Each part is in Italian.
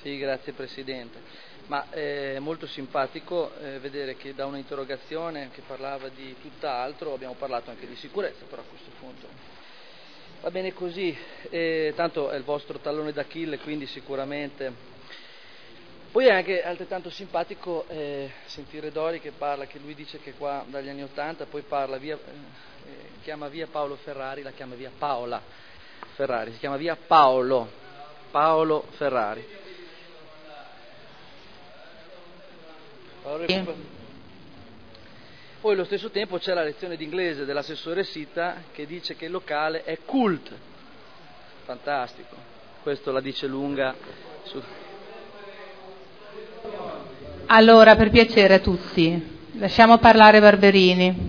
Sì, grazie Presidente. Ma è molto simpatico vedere che da un'interrogazione che parlava di tutt'altro abbiamo parlato anche di sicurezza, però a questo punto va bene così, tanto è il vostro tallone d'Achille, quindi sicuramente. Poi è anche altrettanto simpatico sentire Dori che parla, che lui dice che qua dagli anni '80, poi parla chiama via Paolo Ferrari, la chiama via Paola Ferrari, si chiama via Paolo Ferrari. Poi allo stesso tempo c'è la lezione d'inglese dell'assessore Sitta che dice che il locale è cult. Fantastico, questo la dice lunga su... Allora, per piacere a tutti, lasciamo parlare Barberini.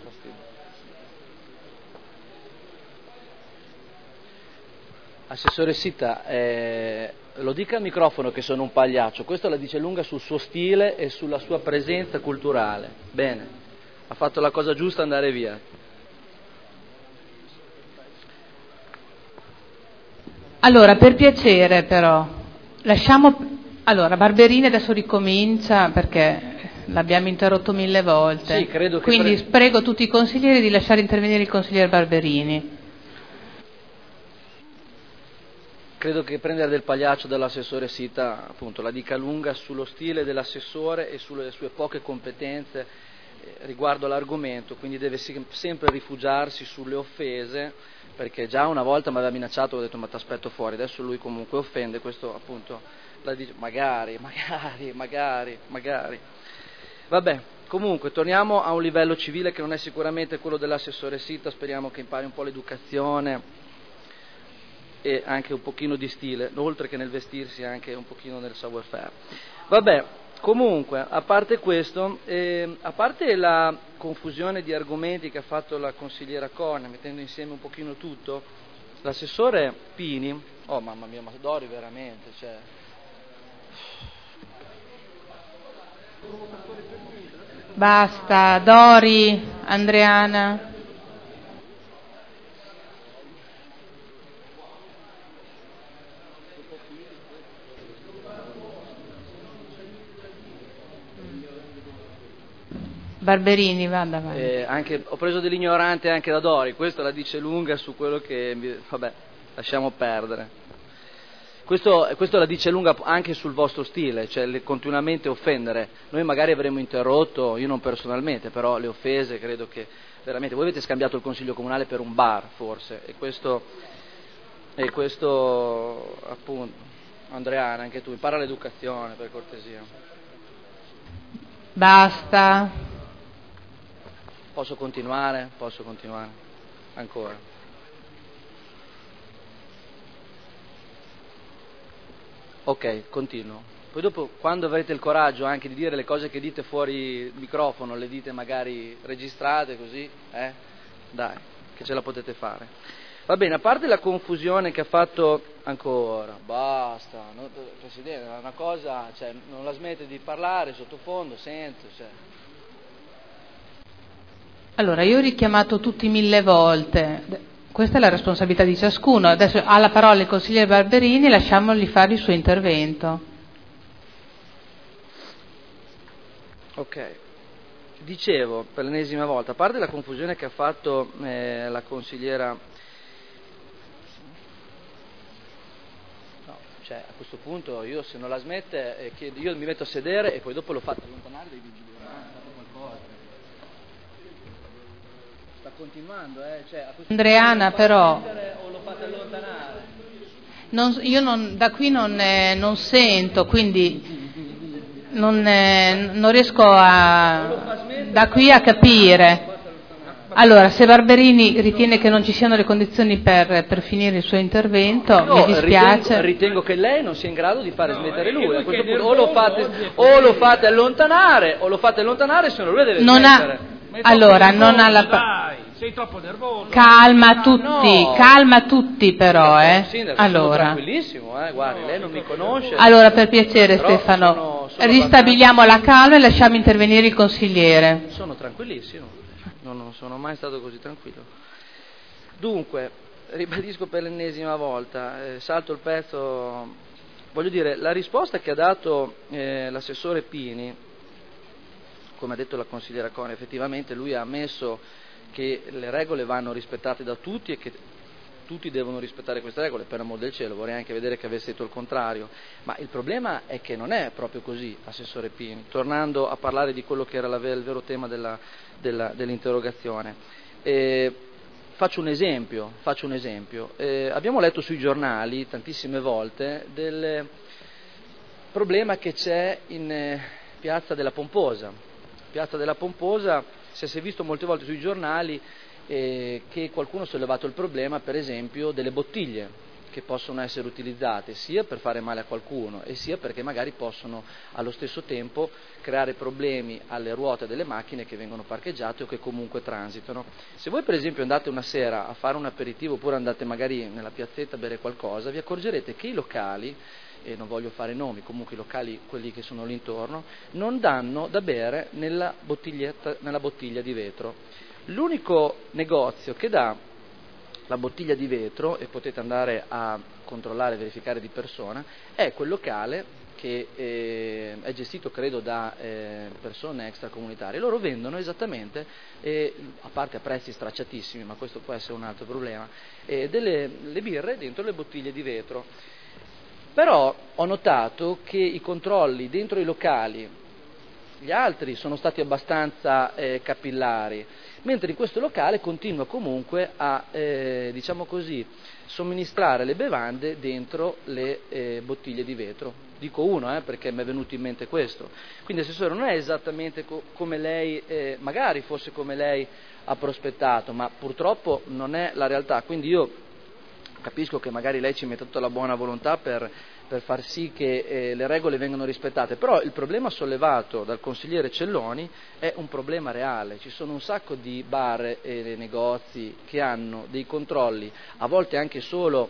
Assessore Sitta, lo dica al microfono che sono un pagliaccio, questo la dice lunga sul suo stile e sulla sua presenza culturale. Bene, ha fatto la cosa giusta andare via. Allora, per piacere però, lasciamo... Allora, Barberini adesso ricomincia perché l'abbiamo interrotto 1000 volte. Sì, credo che quindi prego tutti i consiglieri di lasciare intervenire il consigliere Barberini. Credo che prendere del pagliaccio dall'assessore Sitta, appunto, la dica lunga sullo stile dell'assessore e sulle sue poche competenze riguardo l'argomento, quindi deve sempre rifugiarsi sulle offese, perché già una volta mi aveva minacciato, ho detto ma ti aspetto fuori, adesso lui comunque offende, questo appunto la dice, magari. Vabbè, comunque torniamo a un livello civile che non è sicuramente quello dell'assessore Sitta, speriamo che impari un po' l'educazione e anche un pochino di stile, oltre che nel vestirsi anche un pochino nel savoir-faire. Vabbè, comunque, a parte questo, a parte la confusione di argomenti che ha fatto la consigliera Corna, mettendo insieme un pochino tutto, l'assessore Pini, oh mamma mia, ma Dori veramente, cioè... Basta, Dori, Andreana. Barberini, vada avanti. Ho preso dell'ignorante anche da Dori, questo la dice lunga su quello che... Vabbè, lasciamo perdere. Questo la dice lunga anche sul vostro stile, cioè continuamente offendere. Noi magari avremmo interrotto, io non personalmente, però le offese credo che veramente... Voi avete scambiato il consiglio comunale per un bar, forse, e questo appunto, Andreana, anche tu, impara l'educazione, per cortesia. Basta. Posso continuare? Ancora. Ok, continuo. Poi dopo, quando avrete il coraggio anche di dire le cose che dite fuori microfono, le dite magari registrate così, dai, che ce la potete fare. Va bene, a parte la confusione che ha fatto ancora, basta, no, Presidente, è una cosa, cioè, non la smette di parlare, sottofondo, sento, cioè. Allora, io ho richiamato tutti 1000 volte. Questa è la responsabilità di ciascuno. Adesso ha la parola il consigliere Barberini, lasciamogli fare il suo intervento. Ok, dicevo per l'ennesima volta, a parte la confusione che ha fatto la consigliera, no, cioè a questo punto io se non la smette io mi metto a sedere e poi dopo lo fate allontanare dai vigili, fate qualcosa. Sta continuando, cioè, a questo Andreana punto però o lo fate allontanare? io da qui non sento, quindi non riesco da qui a capire. Allora, se Barberini ritiene che non ci siano le condizioni per finire il suo intervento, mi dispiace. Ritengo che lei non sia in grado di fare smettere lui. A questo punto o lo fate allontanare, se no lui deve smettere. Allora, non ha la... Sei troppo nervoso. Calma tutti però, Sindaco, allora. sono tranquillissimo, guardi, lei non mi conosce. Allora, per piacere però Stefano, sono ristabiliamo la calma e lasciamo intervenire il consigliere. Sono tranquillissimo, non sono mai stato così tranquillo. Dunque, ribadisco per l'ennesima volta, salto il pezzo voglio dire, la risposta che ha dato l'assessore Pini, come ha detto la consigliera Cone, effettivamente lui ha ammesso che le regole vanno rispettate da tutti e che tutti devono rispettare queste regole, per amor del cielo, vorrei anche vedere che avesse detto il contrario, ma il problema è che non è proprio così, assessore Pini, tornando a parlare di quello che era il vero tema dell'interrogazione. Faccio un esempio. Abbiamo letto sui giornali tantissime volte del problema che c'è in Piazza della Pomposa. Piazza della Pomposa, si è visto molte volte sui giornali che qualcuno ha sollevato il problema, per esempio, delle bottiglie che possono essere utilizzate sia per fare male a qualcuno e sia perché magari possono allo stesso tempo creare problemi alle ruote delle macchine che vengono parcheggiate o che comunque transitano. Se voi per esempio andate una sera a fare un aperitivo oppure andate magari nella piazzetta a bere qualcosa, vi accorgerete che i locali, e non voglio fare nomi, comunque i locali, quelli che sono lì intorno, non danno da bere nella bottiglia di vetro. L'unico negozio che dà la bottiglia di vetro, e potete andare a controllare e verificare di persona, è quel locale che è gestito credo da persone extracomunitarie. Loro vendono esattamente, a parte a prezzi stracciatissimi, ma questo può essere un altro problema, le birre dentro le bottiglie di vetro. Però ho notato che i controlli dentro i locali, gli altri sono stati abbastanza capillari, mentre in questo locale continua comunque a, diciamo così, somministrare le bevande dentro le bottiglie di vetro. Dico uno, perché mi è venuto in mente questo. Quindi assessore, non è esattamente come lei, magari fosse come lei ha prospettato, ma purtroppo non è la realtà. Quindi io capisco che magari lei ci mette tutta la buona volontà per far sì che le regole vengano rispettate, però il problema sollevato dal consigliere Celloni è un problema reale. Ci sono un sacco di bar e negozi che hanno dei controlli, a volte anche solo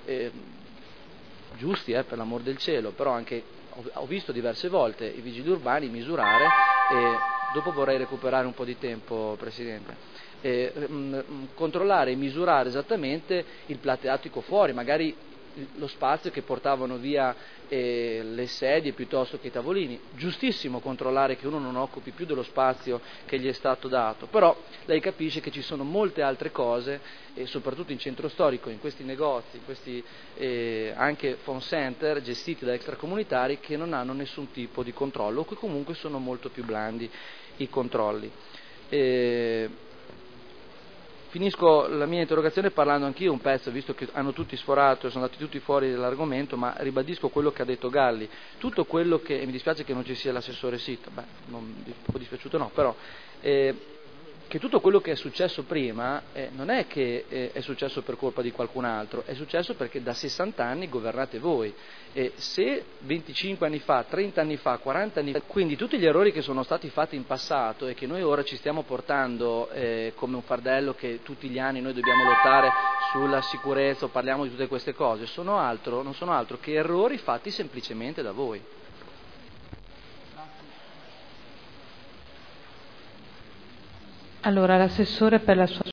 giusti, per l'amor del cielo, però anche ho visto diverse volte i vigili urbani misurare, dopo vorrei recuperare un po' di tempo, Presidente, controllare e misurare esattamente il plateatico fuori, magari lo spazio che portavano via le sedie piuttosto che i tavolini. Giustissimo controllare che uno non occupi più dello spazio che gli è stato dato, però lei capisce che ci sono molte altre cose, soprattutto in centro storico, in questi negozi, in questi anche phone center gestiti da extracomunitari, che non hanno nessun tipo di controllo o che comunque sono molto più blandi i controlli. Finisco la mia interrogazione parlando anch'io un pezzo, visto che hanno tutti sforato e sono andati tutti fuori dall'argomento, ma ribadisco quello che ha detto Galli. Tutto quello che, e mi dispiace che non ci sia l'assessore Sitta, un po' dispiaciuto no, però che tutto quello che è successo prima non è che è successo per colpa di qualcun altro, è successo perché da 60 anni governate voi. E se 25 anni fa, 30 anni fa, 40 anni fa, quindi tutti gli errori che sono stati fatti in passato e che noi ora ci stiamo portando come un fardello che tutti gli anni noi dobbiamo lottare sulla sicurezza o parliamo di tutte queste cose, non sono altro che errori fatti semplicemente da voi. Allora, l'assessore per la sua